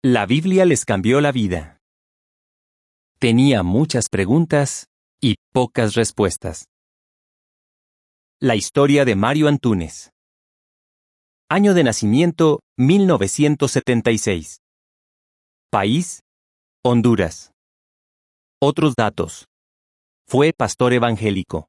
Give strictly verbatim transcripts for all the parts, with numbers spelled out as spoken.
La Biblia les cambió la vida. Tenía muchas preguntas y pocas respuestas. La historia de Mario Antúnez. Año de nacimiento mil novecientos setenta y seis. País: Honduras. Otros datos. Fue pastor evangélico.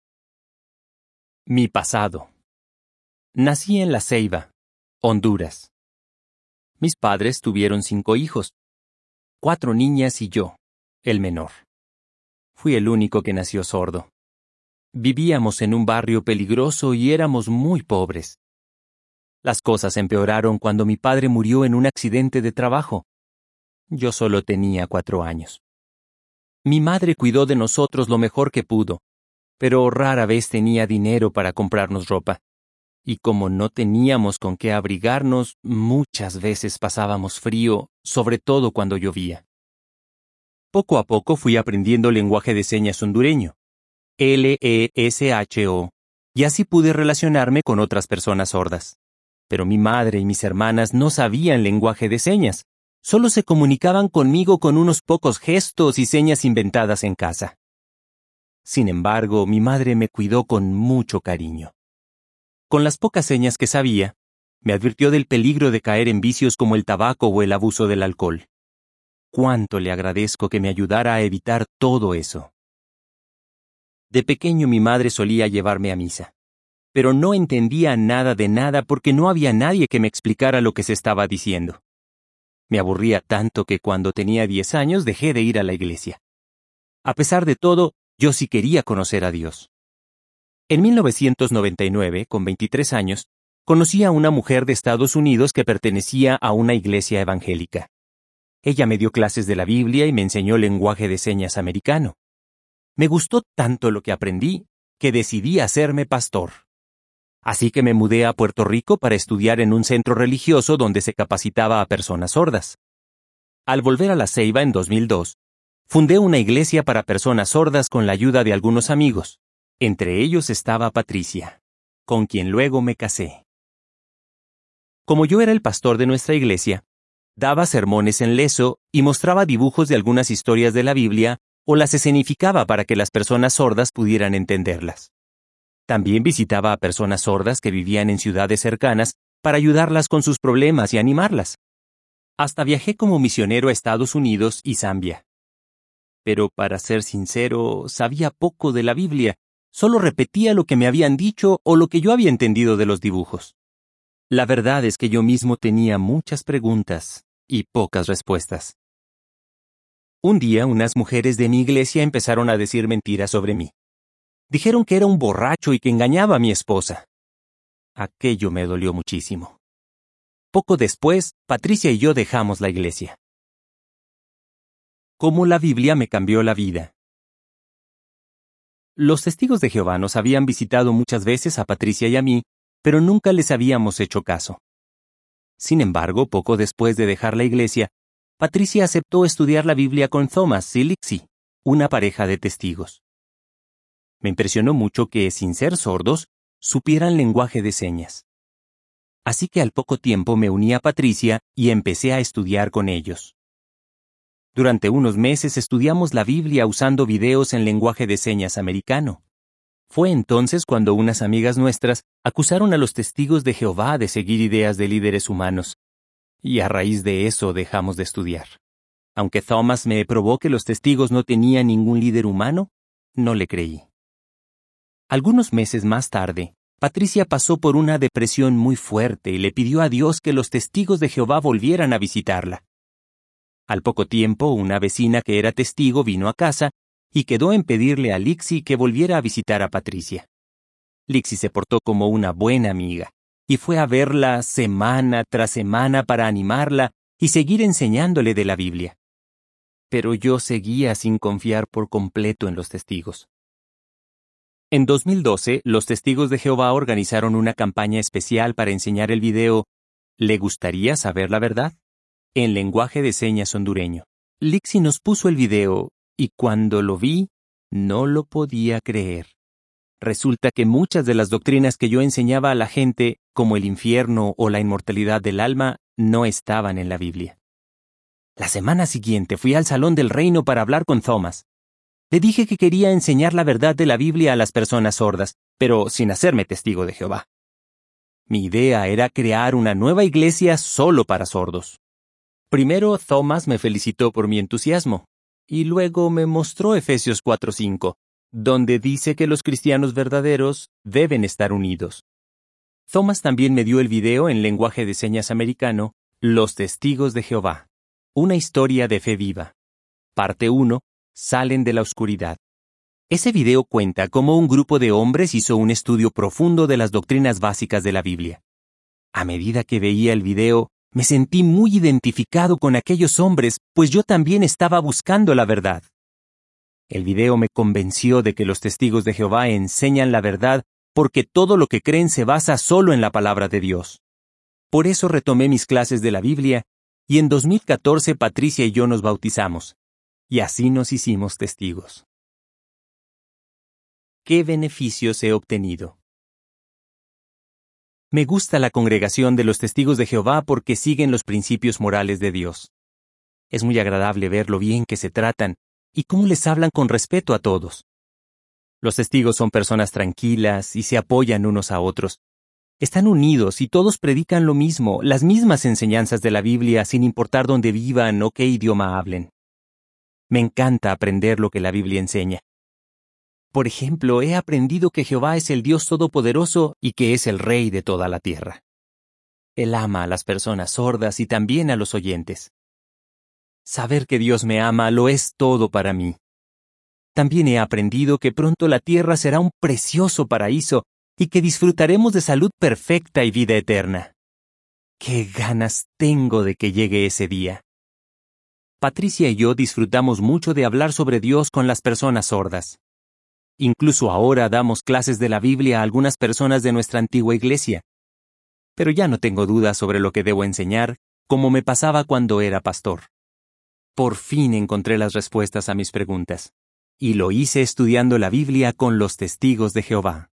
Mi pasado. Nací en La Ceiba, Honduras. Mis padres tuvieron cinco hijos, cuatro niñas y yo, el menor. Fui el único que nació sordo. Vivíamos en un barrio peligroso y éramos muy pobres. Las cosas empeoraron cuando mi padre murió en un accidente de trabajo. Yo solo tenía cuatro años. Mi madre cuidó de nosotros lo mejor que pudo, pero rara vez tenía dinero para comprarnos ropa. Y como no teníamos con qué abrigarnos, muchas veces pasábamos frío, sobre todo cuando llovía. Poco a poco fui aprendiendo lenguaje de señas hondureño, L E S H O, y así pude relacionarme con otras personas sordas. Pero mi madre y mis hermanas no sabían lenguaje de señas, solo se comunicaban conmigo con unos pocos gestos y señas inventadas en casa. Sin embargo, mi madre me cuidó con mucho cariño. Con las pocas señas que sabía, me advirtió del peligro de caer en vicios como el tabaco o el abuso del alcohol. Cuánto le agradezco que me ayudara a evitar todo eso. De pequeño mi madre solía llevarme a misa, pero no entendía nada de nada porque no había nadie que me explicara lo que se estaba diciendo. Me aburría tanto que cuando tenía diez años dejé de ir a la iglesia. A pesar de todo, yo sí quería conocer a Dios. En mil novecientos noventa y nueve, con veintitrés años, conocí a una mujer de Estados Unidos que pertenecía a una iglesia evangélica. Ella me dio clases de la Biblia y me enseñó lenguaje de señas americano. Me gustó tanto lo que aprendí que decidí hacerme pastor. Así que me mudé a Puerto Rico para estudiar en un centro religioso donde se capacitaba a personas sordas. Al volver a La Ceiba en dos mil dos, fundé una iglesia para personas sordas con la ayuda de algunos amigos. Entre ellos estaba Patricia, con quien luego me casé. Como yo era el pastor de nuestra iglesia, daba sermones en leso y mostraba dibujos de algunas historias de la Biblia o las escenificaba para que las personas sordas pudieran entenderlas. También visitaba a personas sordas que vivían en ciudades cercanas para ayudarlas con sus problemas y animarlas. Hasta viajé como misionero a Estados Unidos y Zambia. Pero para ser sincero, sabía poco de la Biblia. Solo repetía lo que me habían dicho o lo que yo había entendido de los dibujos. La verdad es que yo mismo tenía muchas preguntas y pocas respuestas. Un día unas mujeres de mi iglesia empezaron a decir mentiras sobre mí. Dijeron que era un borracho y que engañaba a mi esposa. Aquello me dolió muchísimo. Poco después, Patricia y yo dejamos la iglesia. Cómo la Biblia me cambió la vida. Los testigos de Jehová nos habían visitado muchas veces a Patricia y a mí, pero nunca les habíamos hecho caso. Sin embargo, poco después de dejar la iglesia, Patricia aceptó estudiar la Biblia con Thomas y Lixie, una pareja de testigos. Me impresionó mucho que, sin ser sordos, supieran lenguaje de señas. Así que al poco tiempo me uní a Patricia y empecé a estudiar con ellos. Durante unos meses estudiamos la Biblia usando videos en lenguaje de señas americano. Fue entonces cuando unas amigas nuestras acusaron a los testigos de Jehová de seguir ideas de líderes humanos. Y a raíz de eso dejamos de estudiar. Aunque Thomas me probó que los testigos no tenían ningún líder humano, no le creí. Algunos meses más tarde, Patricia pasó por una depresión muy fuerte y le pidió a Dios que los testigos de Jehová volvieran a visitarla. Al poco tiempo, una vecina que era testigo vino a casa y quedó en pedirle a Lixie que volviera a visitar a Patricia. Lixie se portó como una buena amiga y fue a verla semana tras semana para animarla y seguir enseñándole de la Biblia. Pero yo seguía sin confiar por completo en los testigos. En dos mil doce, los testigos de Jehová organizaron una campaña especial para enseñar el video ¿Le gustaría saber la verdad?, en lenguaje de señas hondureño. Lixie nos puso el video, y cuando lo vi, no lo podía creer. Resulta que muchas de las doctrinas que yo enseñaba a la gente, como el infierno o la inmortalidad del alma, no estaban en la Biblia. La semana siguiente fui al Salón del Reino para hablar con Thomas. Le dije que quería enseñar la verdad de la Biblia a las personas sordas, pero sin hacerme testigo de Jehová. Mi idea era crear una nueva iglesia solo para sordos. Primero, Thomas me felicitó por mi entusiasmo, y luego me mostró Efesios cuatro cinco, donde dice que los cristianos verdaderos deben estar unidos. Thomas también me dio el video en lenguaje de señas americano, Los Testigos de Jehová, una historia de fe viva. Parte uno, Salen de la oscuridad. Ese video cuenta cómo un grupo de hombres hizo un estudio profundo de las doctrinas básicas de la Biblia. A medida que veía el video, me sentí muy identificado con aquellos hombres, pues yo también estaba buscando la verdad. El video me convenció de que los testigos de Jehová enseñan la verdad porque todo lo que creen se basa solo en la palabra de Dios. Por eso retomé mis clases de la Biblia, y en dos mil catorce Patricia y yo nos bautizamos. Y así nos hicimos testigos. ¿Qué beneficios he obtenido? Me gusta la congregación de los Testigos de Jehová porque siguen los principios morales de Dios. Es muy agradable ver lo bien que se tratan y cómo les hablan con respeto a todos. Los testigos son personas tranquilas y se apoyan unos a otros. Están unidos y todos predican lo mismo, las mismas enseñanzas de la Biblia sin importar dónde vivan o qué idioma hablen. Me encanta aprender lo que la Biblia enseña. Por ejemplo, he aprendido que Jehová es el Dios Todopoderoso y que es el Rey de toda la tierra. Él ama a las personas sordas y también a los oyentes. Saber que Dios me ama lo es todo para mí. También he aprendido que pronto la tierra será un precioso paraíso y que disfrutaremos de salud perfecta y vida eterna. ¡Qué ganas tengo de que llegue ese día! Patricia y yo disfrutamos mucho de hablar sobre Dios con las personas sordas. Incluso ahora damos clases de la Biblia a algunas personas de nuestra antigua iglesia. Pero ya no tengo dudas sobre lo que debo enseñar, como me pasaba cuando era pastor. Por fin encontré las respuestas a mis preguntas, y lo hice estudiando la Biblia con los Testigos de Jehová.